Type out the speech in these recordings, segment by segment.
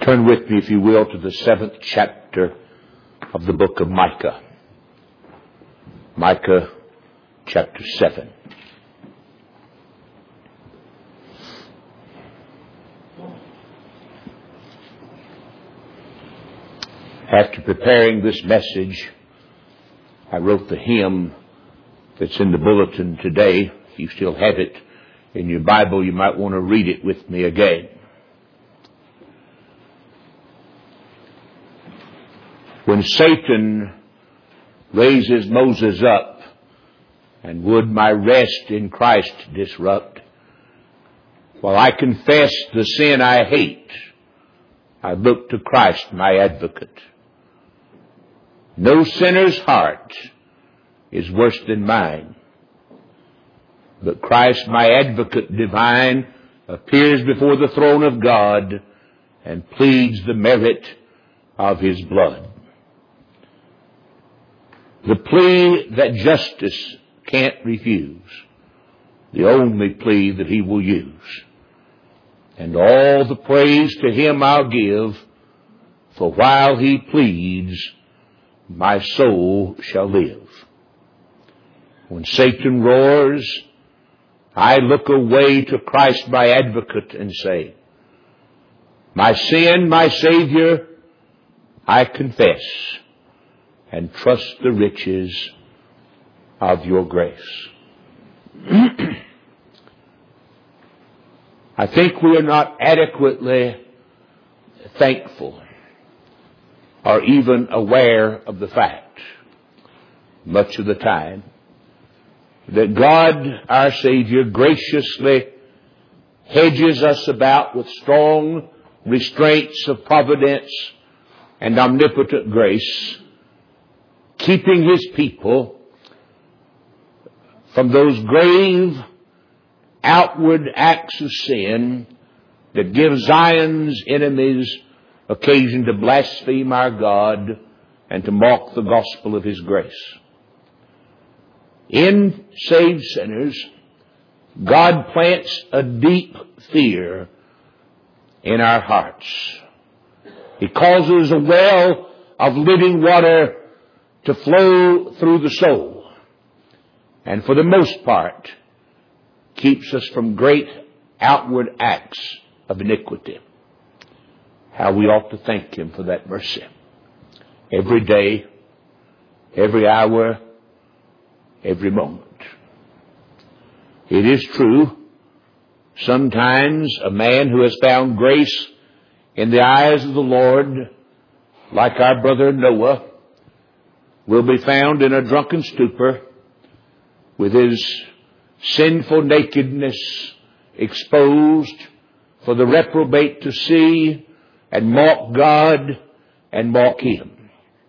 Turn with me, if you will, to the 7th chapter of the book of Micah. Micah chapter 7. After preparing this message, I wrote the hymn that's in the bulletin today. If you still have it in your Bible, you might want to read it with me again. When Satan raises Moses up and would my rest in Christ disrupt, while I confess the sin I hate, I look to Christ my advocate. No sinner's heart is worse than mine, but Christ my advocate divine appears before the throne of God and pleads the merit of His blood. The plea that justice can't refuse, the only plea that He will use. And all the praise to Him I'll give, for while He pleads, my soul shall live. When Satan roars, I look away to Christ my advocate and say, my sin, my Savior, I confess, and trust the riches of your grace. I think we are not adequately thankful or even aware of the fact, much of the time, that God, our Savior, graciously hedges us about with strong restraints of providence and omnipotent grace, keeping His people from those grave outward acts of sin that give Zion's enemies occasion to blaspheme our God and to mock the gospel of His grace. In saved sinners, God plants a deep fear in our hearts. He causes a well of living water to flow through the soul, and for the most part keeps us from great outward acts of iniquity. How we ought to thank Him for that mercy. Every day, every hour, every moment. It is true, sometimes a man who has found grace in the eyes of the Lord, like our brother Noah, will be found in a drunken stupor with his sinful nakedness exposed for the reprobate to see and mock God and mock Him.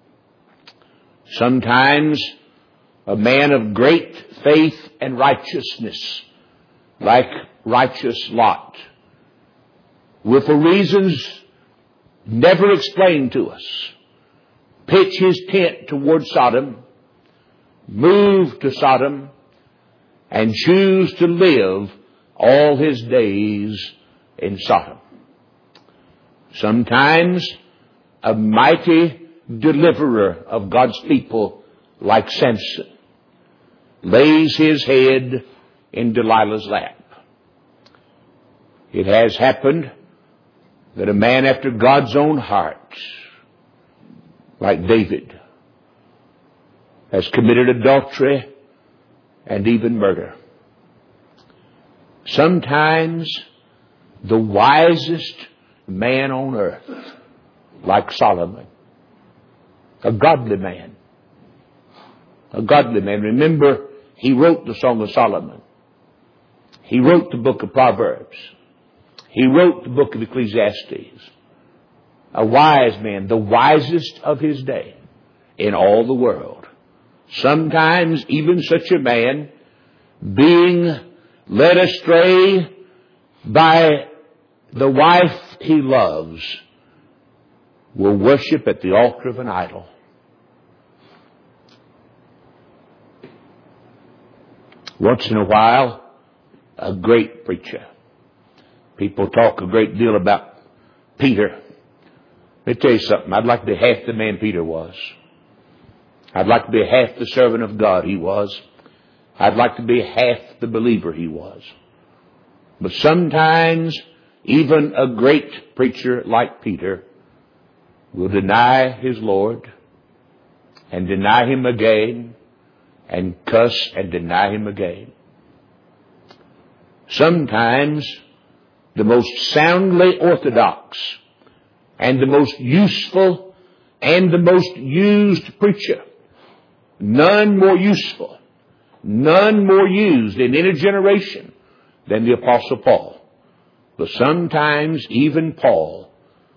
Sometimes a man of great faith and righteousness, like righteous Lot, will for reasons never explained to us, pitch his tent toward Sodom, move to Sodom, and choose to live all his days in Sodom. Sometimes a mighty deliverer of God's people, like Samson, lays his head in Delilah's lap. It has happened that a man after God's own heart, like David, has committed adultery and even murder. Sometimes the wisest man on earth, like Solomon, a godly man. A godly man. Remember, he wrote the Song of Solomon. He wrote the book of Proverbs. He wrote the book of Ecclesiastes. A wise man, the wisest of his day in all the world. Sometimes even such a man, being led astray by the wife he loves, will worship at the altar of an idol. Once in a while, a great preacher. People talk a great deal about Peter, Let me tell you something. I'd like to be half the man Peter was. I'd like to be half the servant of God he was. I'd like to be half the believer he was. But sometimes even a great preacher like Peter will deny his Lord and deny Him again and cuss and deny Him again. Sometimes the most soundly orthodox and the most useful and the most used preacher, none more useful, none more used in any generation than the Apostle Paul. But sometimes even Paul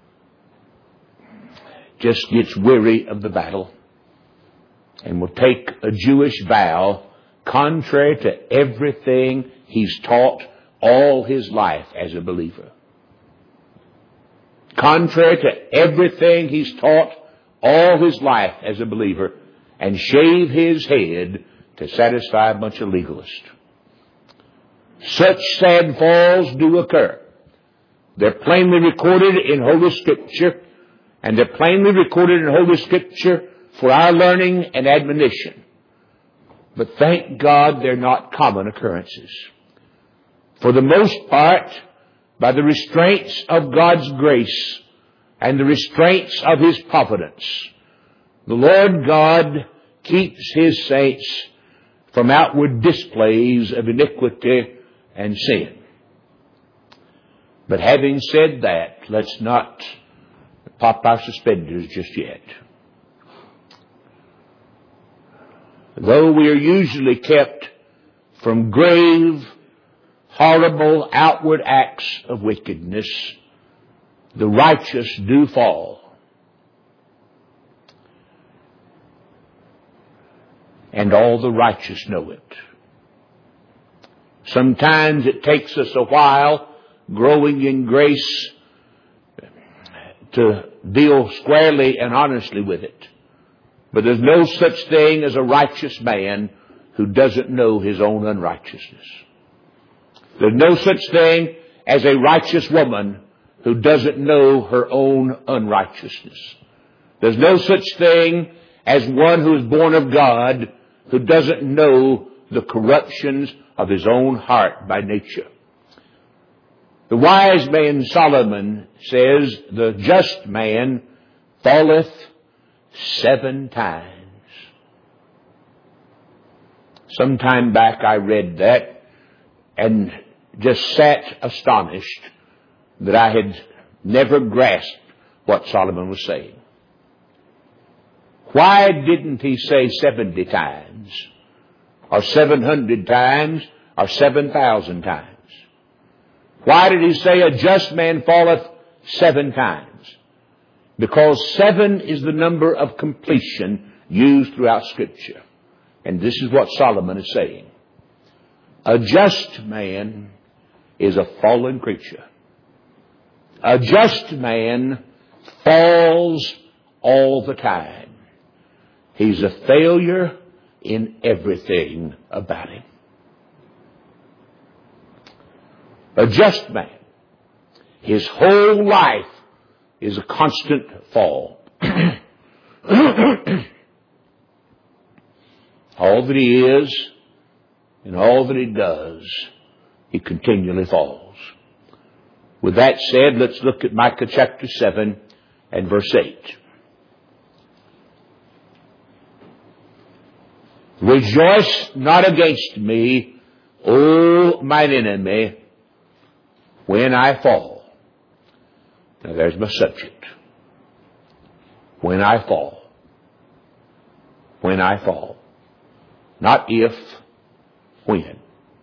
just gets weary of the battle and will take a Jewish vow contrary to everything he's taught all his life as a believer. Contrary to everything he's taught all his life as a believer, and shave his head to satisfy a bunch of legalists. Such sad falls do occur. They're plainly recorded in Holy Scripture, and they're plainly recorded in Holy Scripture for our learning and admonition. But thank God they're not common occurrences. For the most part, by the restraints of God's grace and the restraints of His providence, the Lord God keeps His saints from outward displays of iniquity and sin. But having said that, let's not pop our suspenders just yet. Though we are usually kept from grave, horrible outward acts of wickedness, the righteous do fall. And all the righteous know it. Sometimes it takes us a while, growing in grace, to deal squarely and honestly with it. But there's no such thing as a righteous man who doesn't know his own unrighteousness. There's no such thing as a righteous woman who doesn't know her own unrighteousness. There's no such thing as one who is born of God who doesn't know the corruptions of his own heart by nature. The wise man Solomon says, the just man falleth 7 times. Some time back I read that and just sat astonished that I had never grasped what Solomon was saying. Why didn't he say 70 times, or 700 times, or 7,000 times? Why did he say a just man falleth 7 times? Because 7 is the number of completion used throughout Scripture. And this is what Solomon is saying. A just man is a fallen creature. A just man falls all the time. He's a failure in everything about him. A just man, his whole life is a constant fall. All that he is and all that he does, he continually falls. With that said, let's look at Micah chapter 7 and verse 8. Rejoice not against me, O mine enemy, when I fall. Now there's my subject. When I fall. When I fall. Not if, when.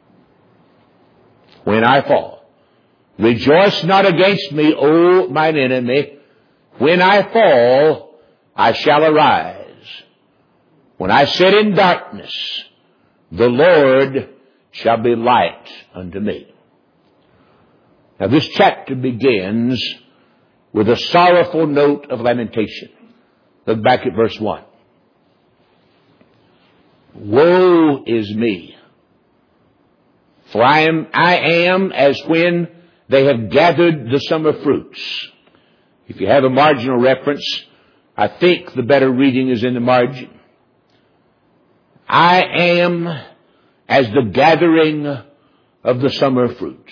When I fall. Rejoice not against me, O mine enemy. When I fall, I shall arise. When I sit in darkness, the Lord shall be light unto me. Now this chapter begins with a sorrowful note of lamentation. Look back at verse 1. Woe is me, for I am as when they have gathered the summer fruits, If you have a marginal reference, I think the better reading is in the margin. I am as the gathering of the summer fruits.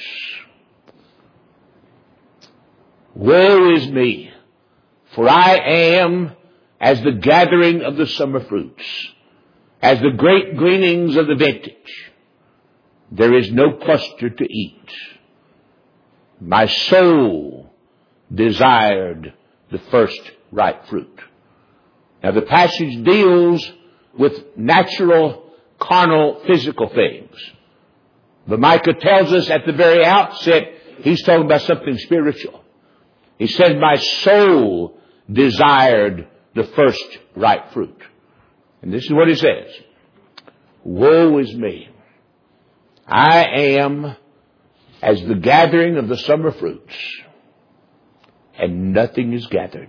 Woe is me, for I am as the gathering of the summer fruits, as the great gleanings of the vintage. There is no cluster to eat. My soul desired the first ripe fruit. Now the passage deals with natural, carnal, physical things. But Micah tells us at the very outset, he's talking about something spiritual. He said, my soul desired the first ripe fruit. And this is what he says. Woe is me. I am as the gathering of the summer fruits, and nothing is gathered.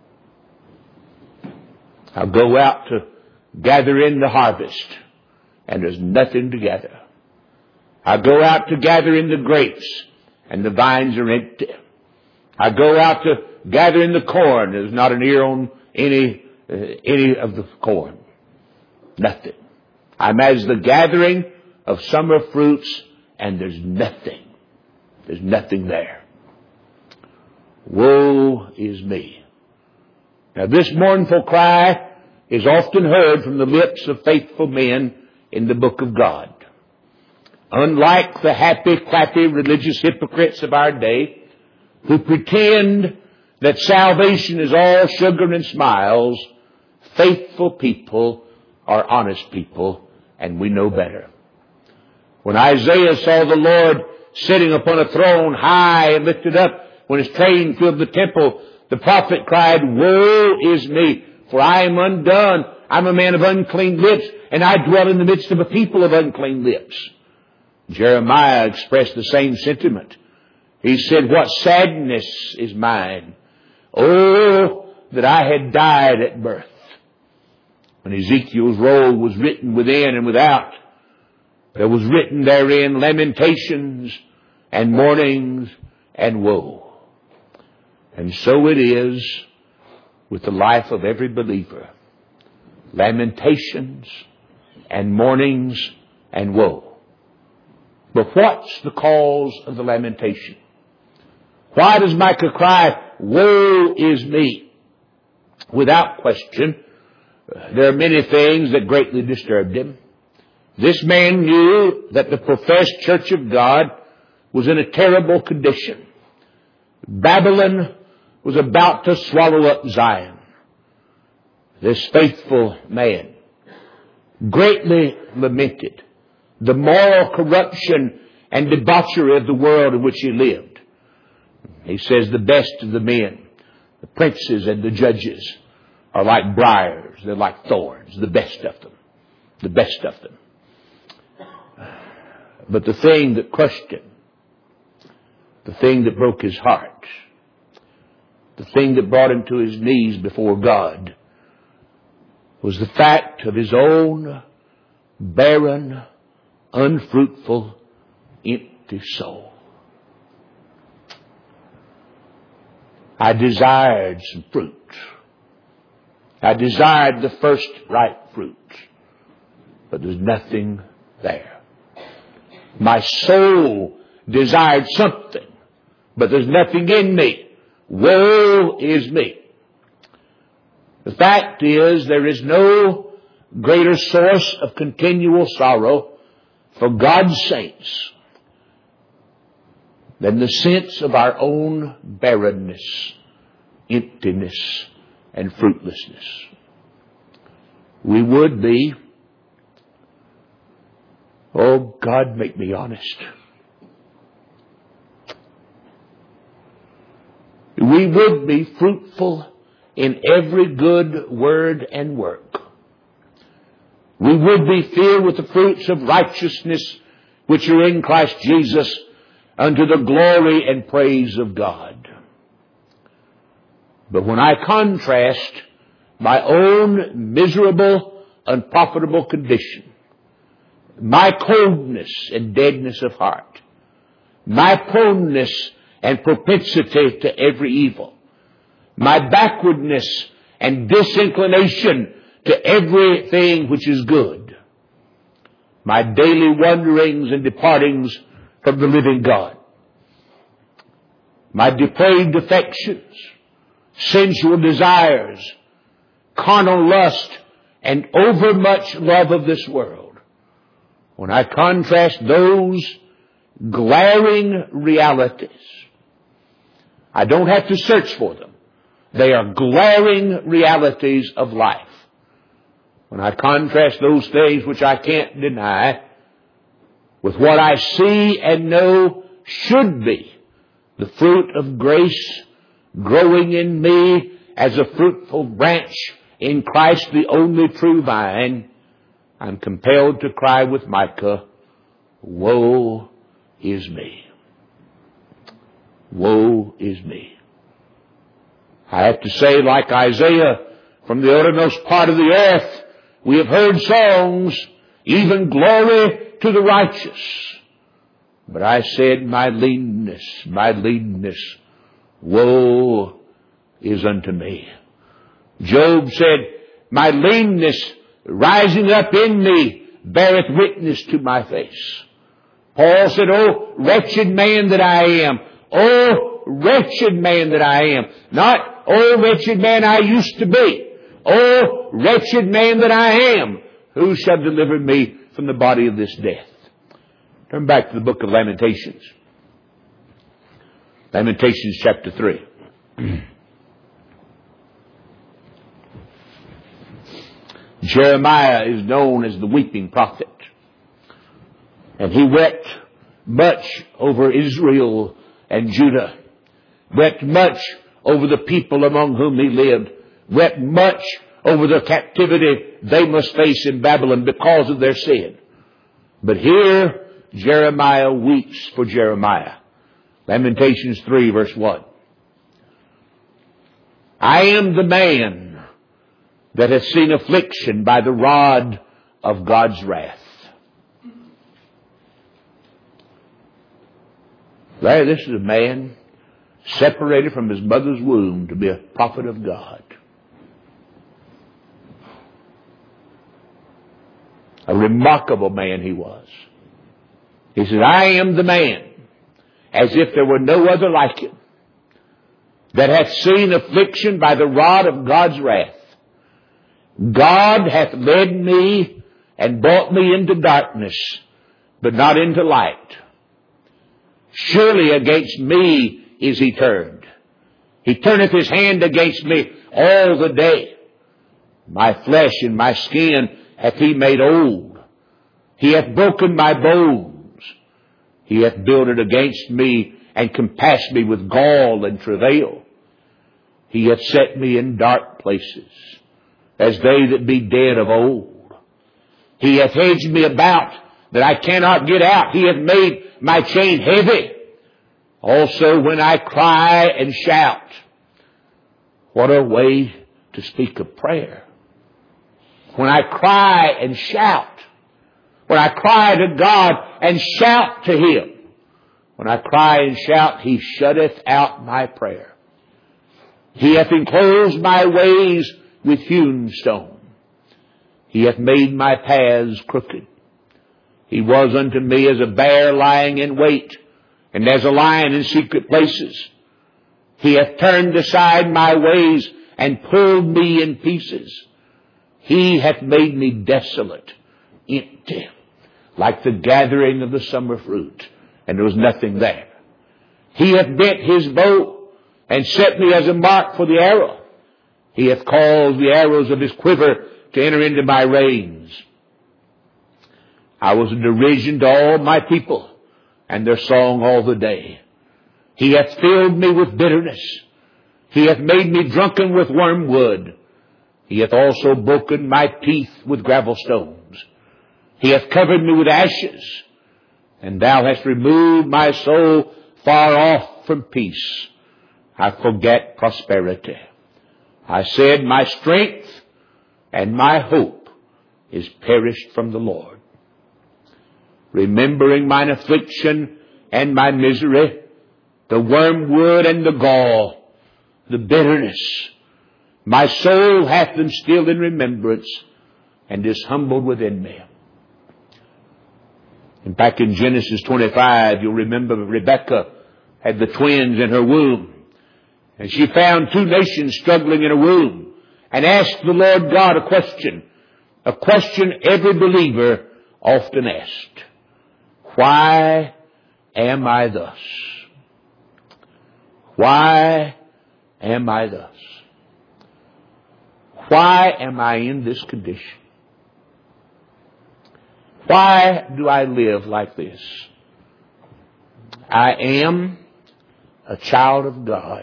I'll go out to gather in the harvest, and there's nothing to gather. I go out to gather in the grapes, and the vines are empty. I go out to gather in the corn. There's not an ear on any of the corn. Nothing. I'm as the gathering of summer fruits, and there's nothing. There's nothing there. Woe is me. Now this mournful cry is often heard from the lips of faithful men in the book of God. Unlike the happy, clappy religious hypocrites of our day who pretend that salvation is all sugar and smiles, faithful people are honest people, and we know better. When Isaiah saw the Lord sitting upon a throne high and lifted up, when his train filled the temple, the prophet cried, Woe is me, for I am undone. I'm a man of unclean lips, and I dwell in the midst of a people of unclean lips. Jeremiah expressed the same sentiment. He said, What sadness is mine. Oh, that I had died at birth. When Ezekiel's roll was written within and without, there was written therein lamentations and mournings and woe. And so it is with the life of every believer. Lamentations and mournings and woe. But what's the cause of the lamentation? Why does Micah cry, Woe is me? Without question, there are many things that greatly disturbed him. This man knew that the professed church of God was in a terrible condition. Babylon was about to swallow up Zion. This faithful man greatly lamented the moral corruption and debauchery of the world in which he lived. He says the best of the men, the princes and the judges, are like briars. They're like thorns. The best of them. The best of them. But the thing that crushed him, the thing that broke his heart, the thing that brought him to his knees before God, was the fact of his own barren, unfruitful, empty soul. I desired some fruit. I desired the first ripe fruit, but there's nothing there. My soul desired something, but there's nothing in me. Woe is me. The fact is, there is no greater source of continual sorrow for God's saints than the sense of our own barrenness, emptiness, and fruitlessness. We would be, oh God, make me honest. We would be fruitful in every good word and work. We would be filled with the fruits of righteousness which are in Christ Jesus unto the glory and praise of God. But when I contrast my own miserable, unprofitable condition, my coldness and deadness of heart, my proneness and propensity to every evil, my backwardness and disinclination to everything which is good, my daily wanderings and departings from the living God, my depraved affections, sensual desires, carnal lust, and overmuch love of this world. When I contrast those glaring realities, I don't have to search for them. They are glaring realities of life. When I contrast those things which I can't deny with what I see and know should be the fruit of grace growing in me as a fruitful branch in Christ, the only true vine, I'm compelled to cry with Micah, woe is me. Woe is me. I have to say, like Isaiah, from the uttermost part of the earth, we have heard songs, even glory to the righteous. But I said, my leanness, woe is unto me. Job said, my leanness rising up in me beareth witness to my face. Paul said, oh, wretched man that I am. Oh, wretched man that I am. Not, oh, wretched man I used to be. Oh, wretched man that I am. Who shall deliver me from the body of this death? Turn back to the book of Lamentations. Lamentations chapter 3. Jeremiah is known as the weeping prophet. And he wept much over Israel and Judah. Wept much over the people among whom he lived. Wept much over the captivity they must face in Babylon because of their sin. But here, Jeremiah weeps for Jeremiah. Lamentations 3 verse 1. I am the man that hath seen affliction by the rod of God's wrath. Larry, this is a man separated from his mother's womb to be a prophet of God. A remarkable man he was. He said, I am the man, as if there were no other like him, that hath seen affliction by the rod of God's wrath. God hath led me and brought me into darkness, but not into light. Surely against me is he turned. He turneth his hand against me all the day. My flesh and my skin hath he made old. He hath broken my bones. He hath builded against me and compassed me with gall and travail. He hath set me in dark places, as they that be dead of old. He hath hedged me about, that I cannot get out. He hath made my chain heavy. Also when I cry and shout. What a way to speak of prayer. When I cry and shout. When I cry to God and shout to Him. When I cry and shout, He shutteth out my prayer. He hath enclosed my ways with hewn stone. He hath made my paths crooked. He was unto me as a bear lying in wait, and as a lion in secret places. He hath turned aside my ways and pulled me in pieces. He hath made me desolate, empty, like the gathering of the summer fruit, and there was nothing there. He hath bent his bow and set me as a mark for the arrow. He hath caused the arrows of his quiver to enter into my reins. I was a derision to all my people, and their song all the day. He hath filled me with bitterness. He hath made me drunken with wormwood. He hath also broken my teeth with gravel stones. He hath covered me with ashes, and thou hast removed my soul far off from peace. I forget prosperity. I said, my strength and my hope is perished from the Lord. Remembering mine affliction and my misery, the wormwood and the gall, the bitterness. My soul hath them still in remembrance, and is humbled within me. And back in Genesis 25, you'll remember Rebekah had the twins in her womb. And she found two nations struggling in her womb, and asked the Lord God a question every believer often asked. Why am I thus? Why am I thus? Why am I in this condition? Why do I live like this? I am a child of God.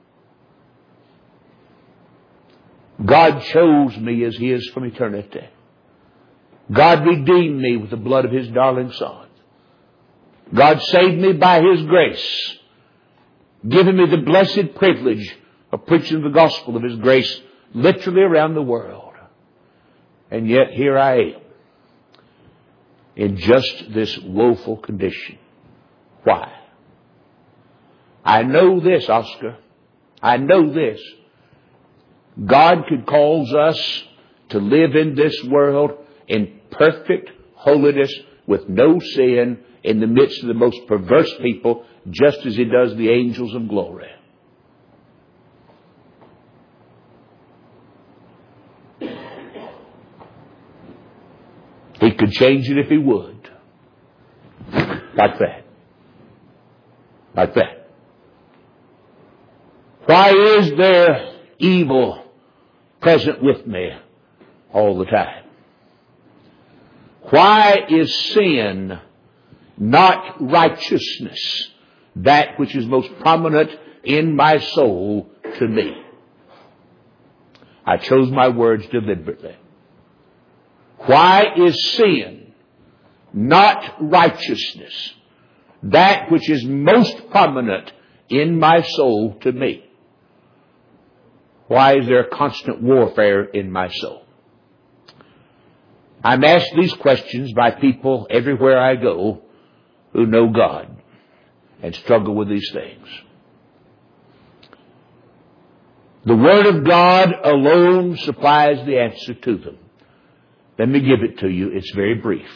God chose me as His from eternity. God redeemed me with the blood of His darling Son. God saved me by His grace, giving me the blessed privilege of preaching the gospel of His grace literally around the world. And yet here I am in just this woeful condition. Why? I know this, Oscar. I know this. God could cause us to live in this world in perfect holiness with no sin in the midst of the most perverse people, just as He does the angels of glory. He could change it if He would. Like that. Like that. Why is there evil present with me all the time? Why is sin not righteousness, that which is most prominent in my soul to me? I chose my words deliberately. Why is sin not righteousness, that which is most prominent in my soul to me? Why is there constant warfare in my soul? I'm asked these questions by people everywhere I go who know God and struggle with these things. The Word of God alone supplies the answer to them. Let me give it to you. It's very brief.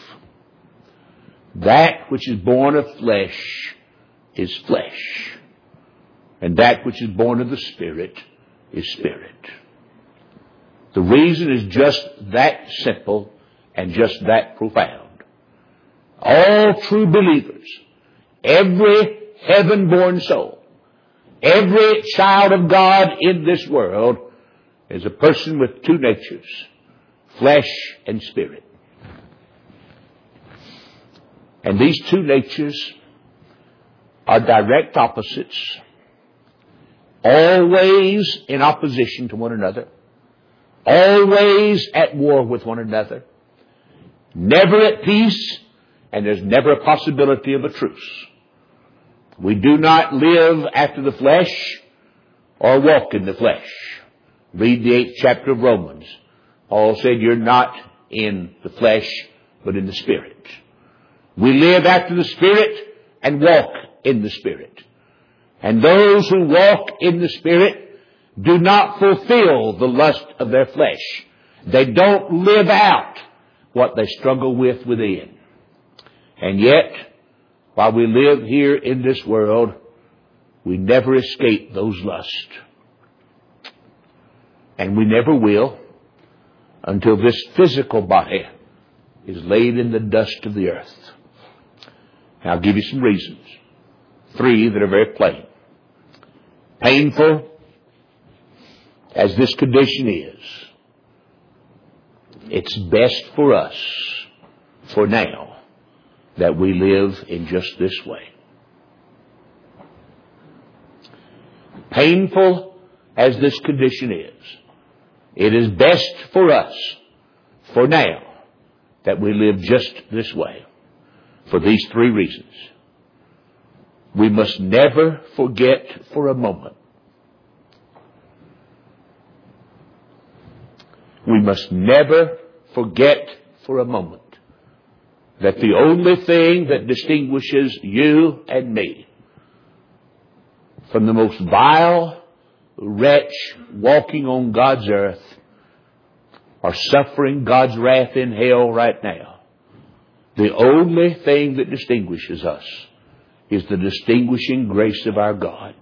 That which is born of flesh is flesh, and that which is born of the Spirit is spirit. The reason is just that simple and just that profound. All true believers, every heaven-born soul, every child of God in this world is a person with two natures, flesh and spirit. And these two natures are direct opposites, always in opposition to one another, always at war with one another, never at peace, and there's never a possibility of a truce. We do not live after the flesh or walk in the flesh. Read the 8th chapter of Romans. Paul said, you're not in the flesh, but in the Spirit. We live after the Spirit and walk in the Spirit. And those who walk in the Spirit do not fulfill the lust of their flesh. They don't live out what they struggle with within. And yet, while we live here in this world, we never escape those lusts. And we never will until this physical body is laid in the dust of the earth. And I'll give you some reasons. 3 that are very plain. Painful as this condition is, it's best for us, for now, that we live in just this way. Painful as this condition is, it is best for us, for now, that we live just this way, for these 3 reasons. We must never forget for a moment. We must never forget for a moment that the only thing that distinguishes you and me from the most vile wretch walking on God's earth are suffering God's wrath in hell right now. The only thing that distinguishes us is the distinguishing grace of our God.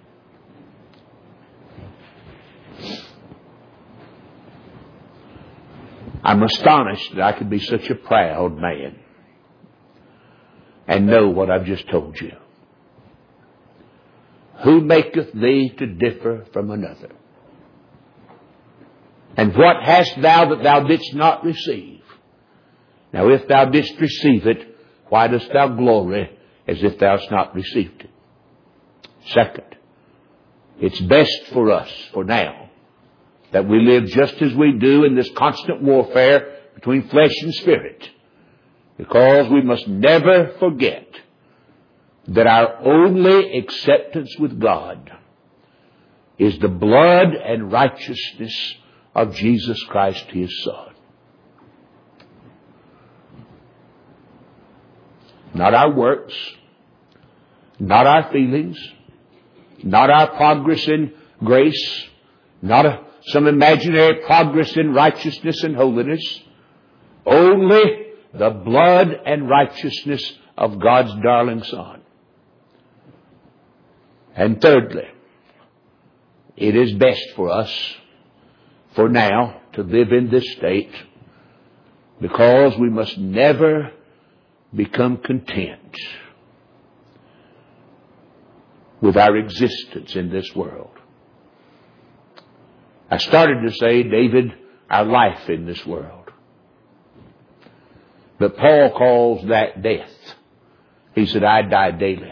I'm astonished that I could be such a proud man and know what I've just told you. Who maketh thee to differ from another? And what hast thou that thou didst not receive? Now if thou didst receive it, why dost thou glory as if thou hast not received it? Second, it's best for us, for now, that we live just as we do in this constant warfare between flesh and spirit, because we must never forget that our only acceptance with God is the blood and righteousness of Jesus Christ, His Son. Not our works, not our feelings, not our progress in grace, not some imaginary progress in righteousness and holiness. Only the blood and righteousness of God's darling Son. And thirdly, it is best for us, for now, to live in this state, because we must never become content with our existence in this world. I started to say, David, our life in this world. But Paul calls that death. He said, I die daily.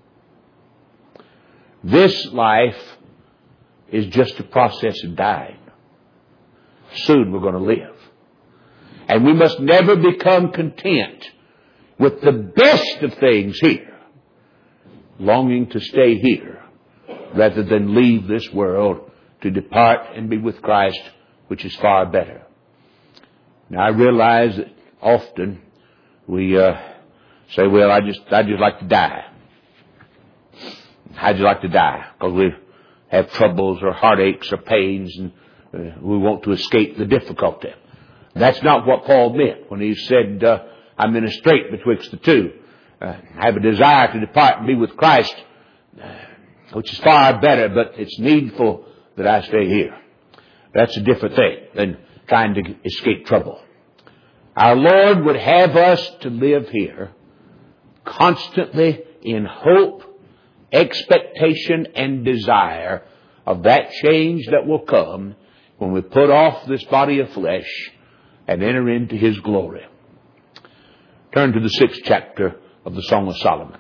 This life is just a process of dying. Soon we're going to live. And we must never become content with the best of things here, longing to stay here rather than leave this world to depart and be with Christ, which is far better. Now I realize that often we say, well, I just like to die. How'd you like to die? Because we have troubles or heartaches or pains, and we want to escape the difficulty. That's not what Paul meant when he said, I'm in a strait betwixt the two. I have a desire to depart and be with Christ, which is far better, but it's needful that I stay here. That's a different thing than trying to escape trouble. Our Lord would have us to live here constantly in hope, expectation, and desire of that change that will come when we put off this body of flesh and enter into His glory. Turn to the 6th chapter of the Song of Solomon.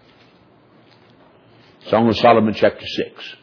Song of Solomon, chapter 6.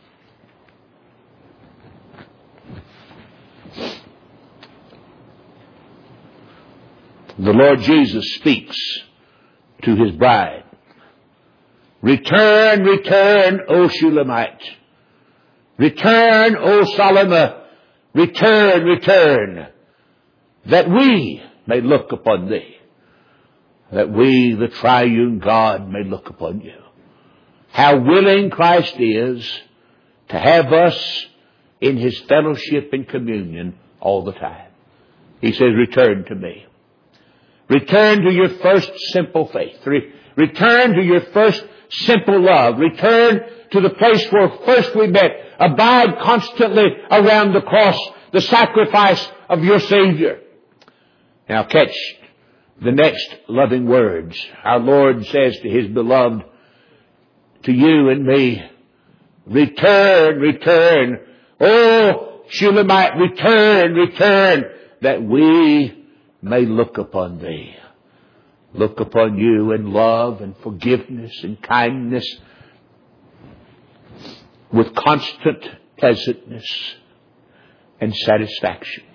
The Lord Jesus speaks to His bride. Return, return, O Shulamite. Return, O Salome. Return, return, that we may look upon thee. That we, the triune God, may look upon you. How willing Christ is to have us in His fellowship and communion all the time. He says, return to me. Return to your first simple faith. Return to your first simple love. Return to the place where first we met. Abide constantly around the cross, the sacrifice of your Savior. Now catch the next loving words. Our Lord says to His beloved, to you and me, return, return. Oh, Shulamite, return, return, that we may look upon thee. Look upon you in love and forgiveness and kindness, with constant pleasantness and satisfaction.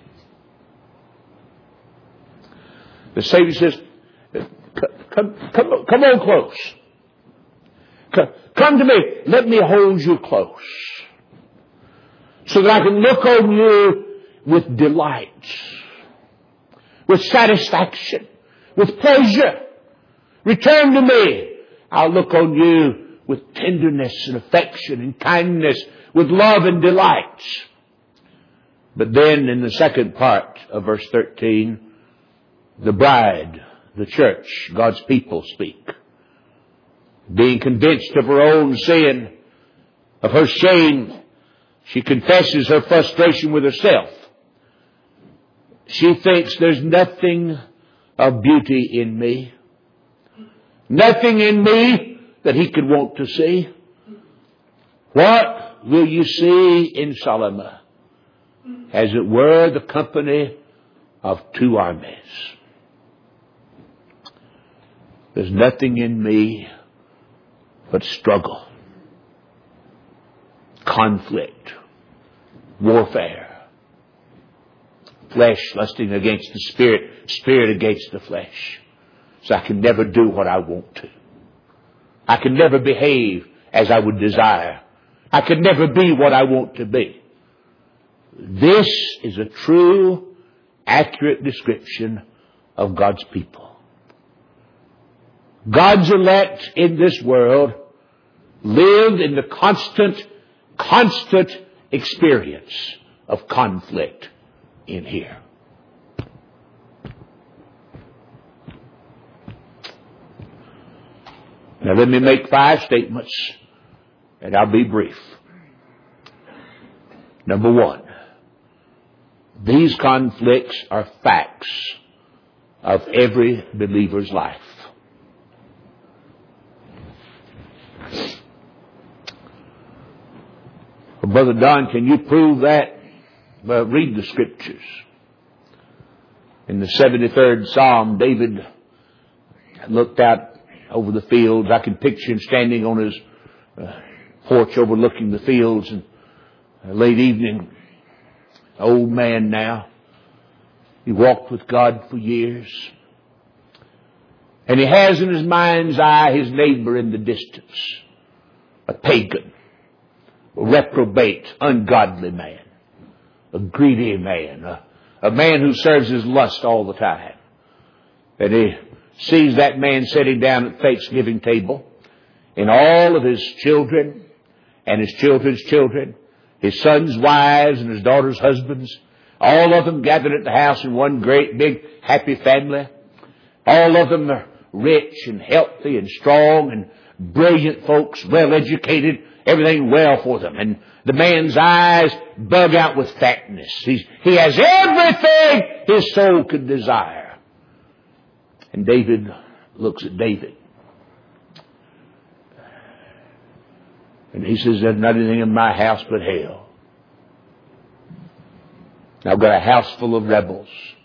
The Savior says, come on close. Come to me. Let me hold you close, so that I can look on you with delight, with satisfaction, with pleasure. Return to me. I'll look on you with tenderness and affection and kindness, with love and delights. But then in the second part of verse 13, the bride, the church, God's people speak. Being convinced of her own sin, of her shame, she confesses her frustration with herself. She thinks there's nothing of beauty in me. Nothing in me that he could want to see. What will you see in Solomon? As it were, the company of two armies. There's nothing in me but struggle, conflict, warfare, flesh lusting against the spirit, spirit against the flesh. So I can never do what I want to. I can never behave as I would desire. I can never be what I want to be. This is a true, accurate description of God's people. God's elect in this world live in the constant experience of conflict in here. Now let me make 5 statements, and I'll be brief. Number 1, these conflicts are facts of every believer's life. Well, Brother Don, can you prove that? Well, read the Scriptures. In the 73rd Psalm, David looked out over the fields. I can picture him standing on his porch overlooking the fields, and late evening, old man now. He walked with God for years. And he has in his mind's eye his neighbor in the distance. A pagan, a reprobate, ungodly man. A greedy man. A man who serves his lust all the time. And he sees that man sitting down at the Thanksgiving table. And all of his children and his children's children, his sons' wives and his daughters' husbands, all of them gathered at the house in one great big happy family. All of them are rich and healthy and strong and brilliant folks, well educated, everything well for them. And the man's eyes bug out with fatness. He has everything his soul could desire. And David looks at David. And he says, there's not anything in my house but hell. I've got a house full of rebels.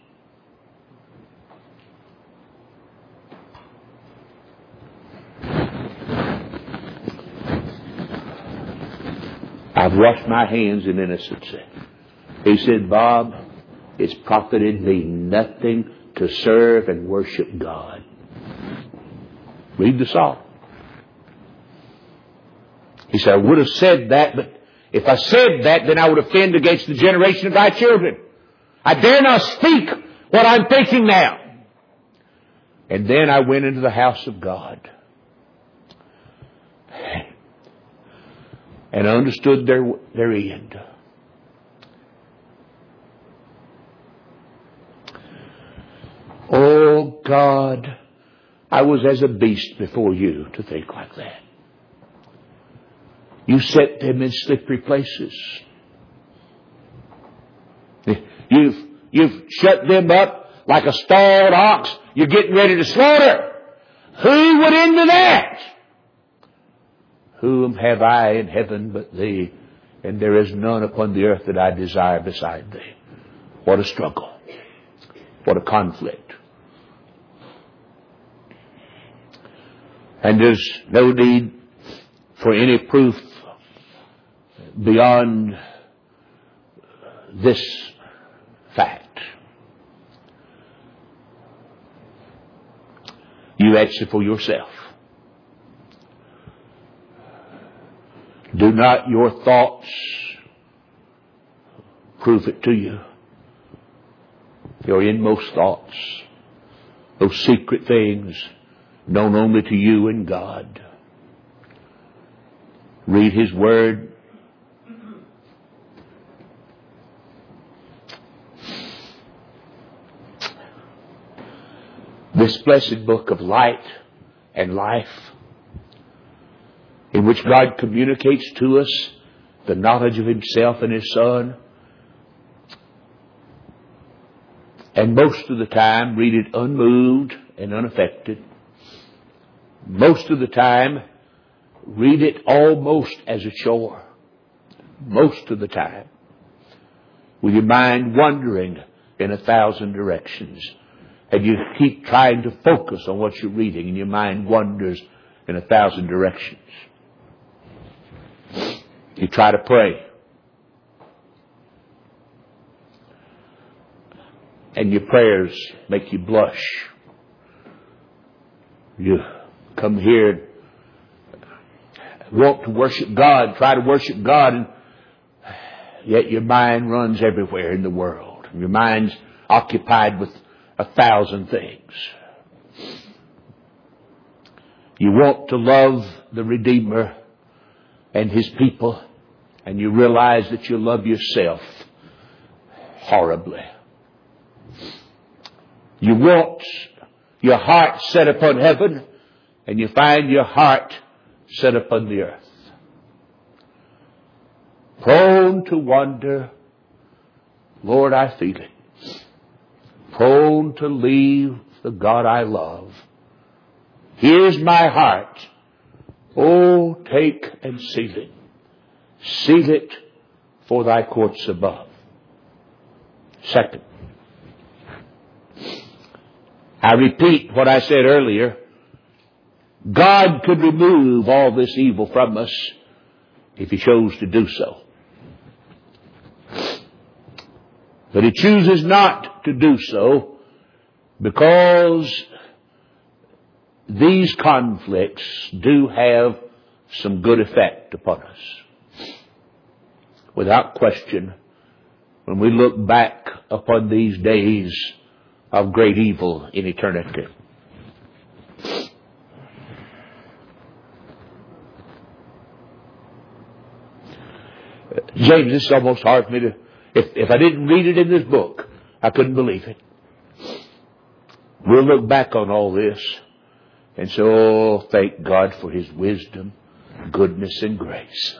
I've washed my hands in innocency. He said, Bob, it's profited me nothing to serve and worship God. Read the Psalm. He said, I would have said that, but if I said that, then I would offend against the generation of thy children. I dare not speak what I'm thinking now. And then I went into the house of God. And I understood their end. Oh God, I was as a beast before you to think like that. You set them in slippery places. You've shut them up like a stalled ox. You're getting ready to slaughter. Who would end that? Whom have I in heaven but thee? And there is none upon the earth that I desire beside thee. What a struggle. What a conflict. And there's no need for any proof beyond this fact. You answer for yourself. Do not your thoughts prove it to you? Your inmost thoughts, those secret things known only to you and God. Read His Word. This blessed book of light and life, in which God communicates to us the knowledge of Himself and His Son. And most of the time, read it unmoved and unaffected. Most of the time, read it almost as a chore. Most of the time, with your mind wandering in 1,000 directions. And you keep trying to focus on what you're reading, and your mind wanders in 1,000 directions. You try to pray, and your prayers make you blush. You come here, want to worship God, try to worship God, and yet your mind runs everywhere in the world. Your mind's occupied with 1,000 things. You want to love the Redeemer and His people, and you realize that you love yourself horribly. You want your heart set upon heaven, and you find your heart set upon the earth. Prone to wander, Lord, I feel it. Prone to leave the God I love. Here's my heart. Oh, take and seal it. Seal it for thy courts above. Second, I repeat what I said earlier. God could remove all this evil from us if He chose to do so. But He chooses not to do so because these conflicts do have some good effect upon us. Without question, when we look back upon these days of great evil in eternity. James, this is almost hard for me to... If I didn't read it in this book, I couldn't believe it. We'll look back on all this and say, oh, thank God for His wisdom, goodness, and grace.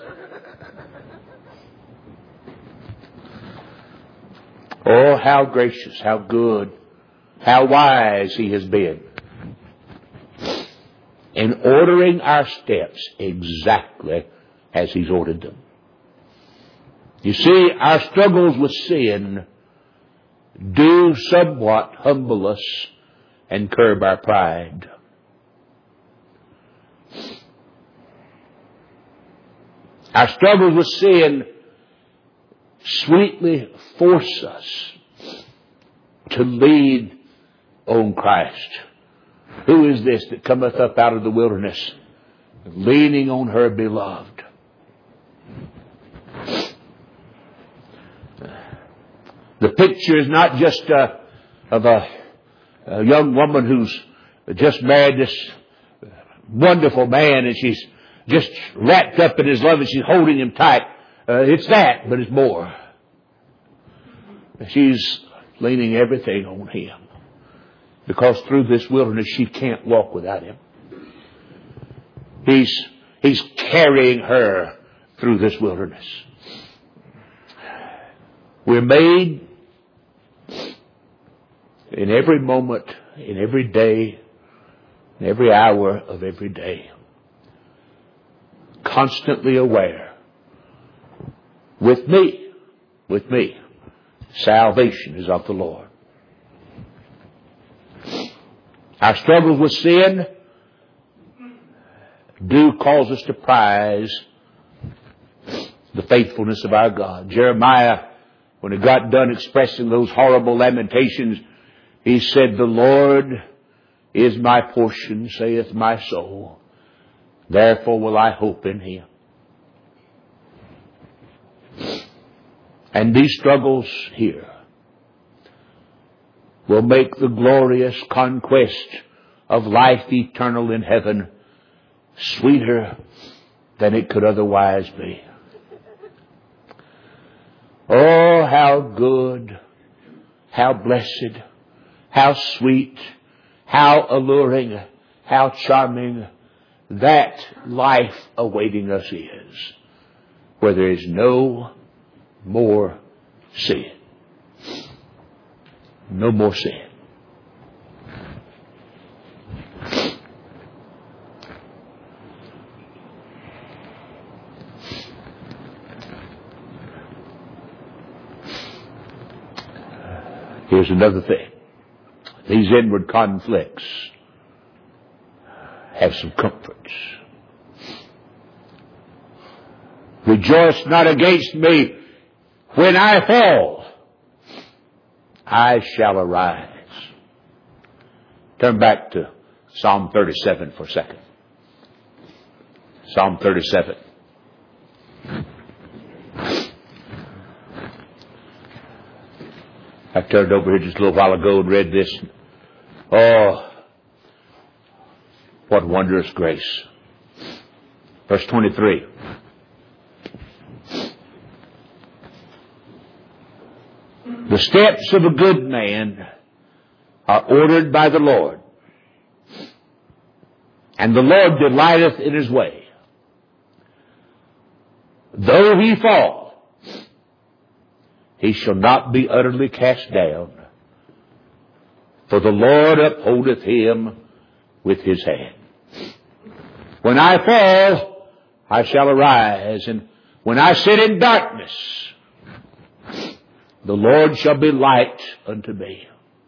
Oh, how gracious, how good, how wise He has been in ordering our steps exactly as He's ordered them. You see, our struggles with sin do somewhat humble us and curb our pride. Our struggles with sin sweetly force us to lean on Christ. Who is this that cometh up out of the wilderness, leaning on her beloved? The picture is not just of a young woman who's just married this wonderful man, and she's just wrapped up in his love and she's holding him tight. It's that, but it's more. She's leaning everything on him, because through this wilderness she can't walk without him. He's carrying her through this wilderness. We're made in every moment, in every day, in every hour of every day, constantly aware. With me, salvation is of the Lord. Our struggles with sin do cause us to prize the faithfulness of our God. Jeremiah, when he got done expressing those horrible lamentations, he said, "The Lord is my portion, saith my soul. Therefore will I hope in Him." And these struggles here will make the glorious conquest of life eternal in heaven sweeter than it could otherwise be. Oh, how good, how blessed, how sweet, how alluring, how charming that life awaiting us is, where there is no more sin. No more sin. Here's another thing. These inward conflicts have some comforts. Rejoice not against me. When I fall, I shall arise. Turn back to Psalm 37 for a second. Psalm 37. I turned over here just a little while ago and read this. Oh, what wondrous grace. Verse 23. The steps of a good man are ordered by the Lord, and the Lord delighteth in his way. Though he fall, he shall not be utterly cast down, for the Lord upholdeth him with his hand. When I fall, I shall arise, and when I sit in darkness, the Lord shall be light unto me.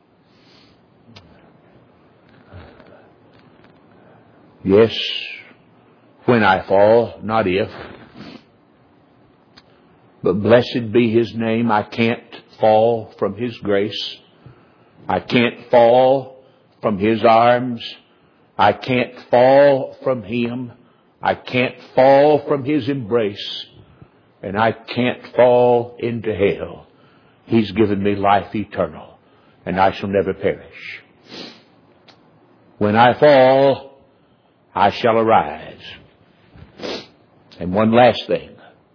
Yes, when I fall, not if. But blessed be his name. I can't fall from his grace. I can't fall from his arms. I can't fall from him. I can't fall from his embrace. And I can't fall into hell. He's given me life eternal, and I shall never perish. When I fall, I shall arise. And one last thing.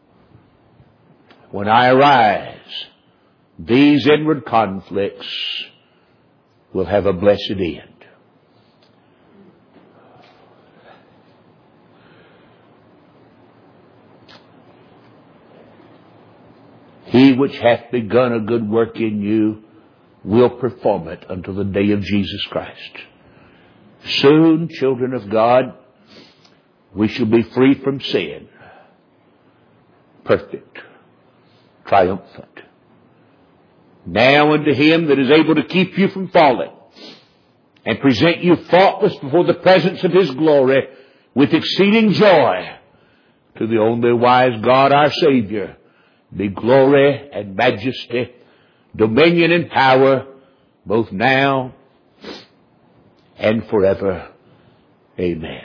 When I arise, these inward conflicts will have a blessed end. He which hath begun a good work in you will perform it until the day of Jesus Christ. Soon, children of God, we shall be free from sin. Perfect. Triumphant. Now unto him that is able to keep you from falling and present you faultless before the presence of his glory with exceeding joy, to the only wise God our Savior, be glory and majesty, dominion and power, both now and forever. Amen.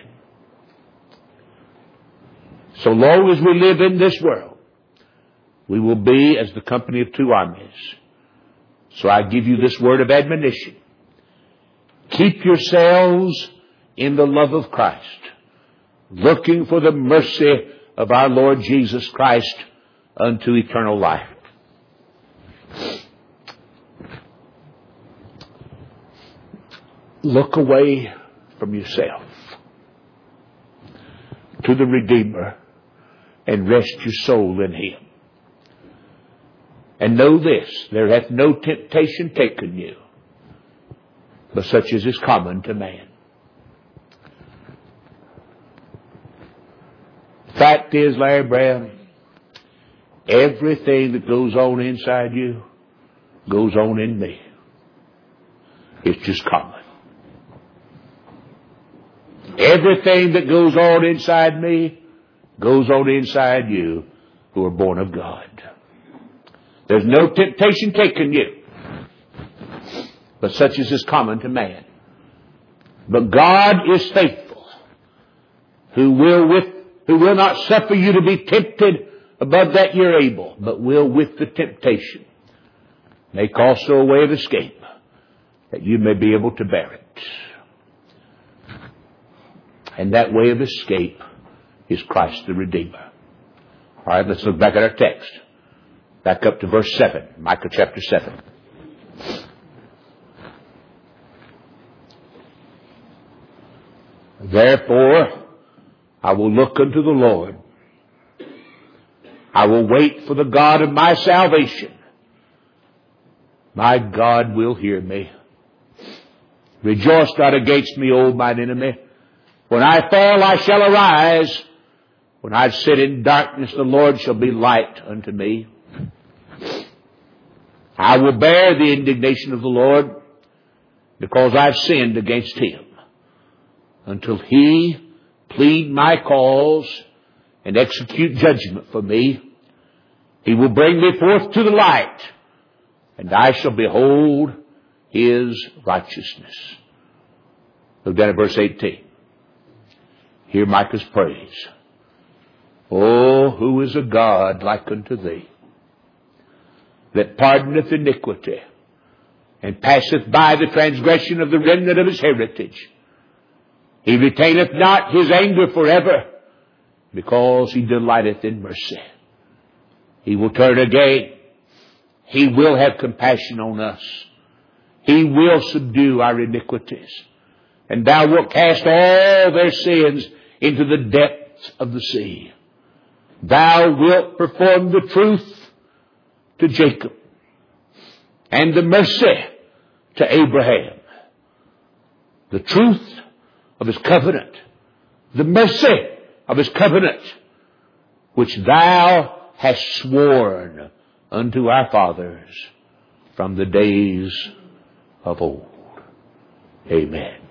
So long as we live in this world, we will be as the company of two armies. So I give you this word of admonition. Keep yourselves in the love of Christ, looking for the mercy of our Lord Jesus Christ unto eternal life. Look away from yourself to the Redeemer and rest your soul in him. And know this, there hath no temptation taken you, but such as is common to man. Fact is, Larry Brown, everything that goes on inside you goes on in me. It's just common. Everything that goes on inside me goes on inside you who are born of God. There's no temptation taken you, but such as is common to man. But God is faithful, who will not suffer you to be tempted above that you're able, but will with the temptation make also a way of escape, that you may be able to bear it. And that way of escape is Christ the Redeemer. All right, let's look back at our text. Back up to verse 7, Micah chapter 7. Therefore, I will look unto the Lord. I will wait for the God of my salvation. My God will hear me. Rejoice not against me, O mine enemy. When I fall, I shall arise. When I sit in darkness, the Lord shall be light unto me. I will bear the indignation of the Lord, because I've sinned against Him, until He plead my cause and execute judgment for me. He will bring me forth to the light, and I shall behold His righteousness. Look down at verse 18. Hear Micah's praise. Oh, who is a God like unto thee, that pardoneth iniquity, and passeth by the transgression of the remnant of his heritage. He retaineth not his anger forever, because he delighteth in mercy. He will turn again. He will have compassion on us. He will subdue our iniquities. And thou wilt cast all their sins into the depths of the sea. Thou wilt perform the truth to Jacob, and the mercy to Abraham. The truth of His covenant, the mercy of His covenant, which thou hast sworn unto our fathers from the days of old. Amen.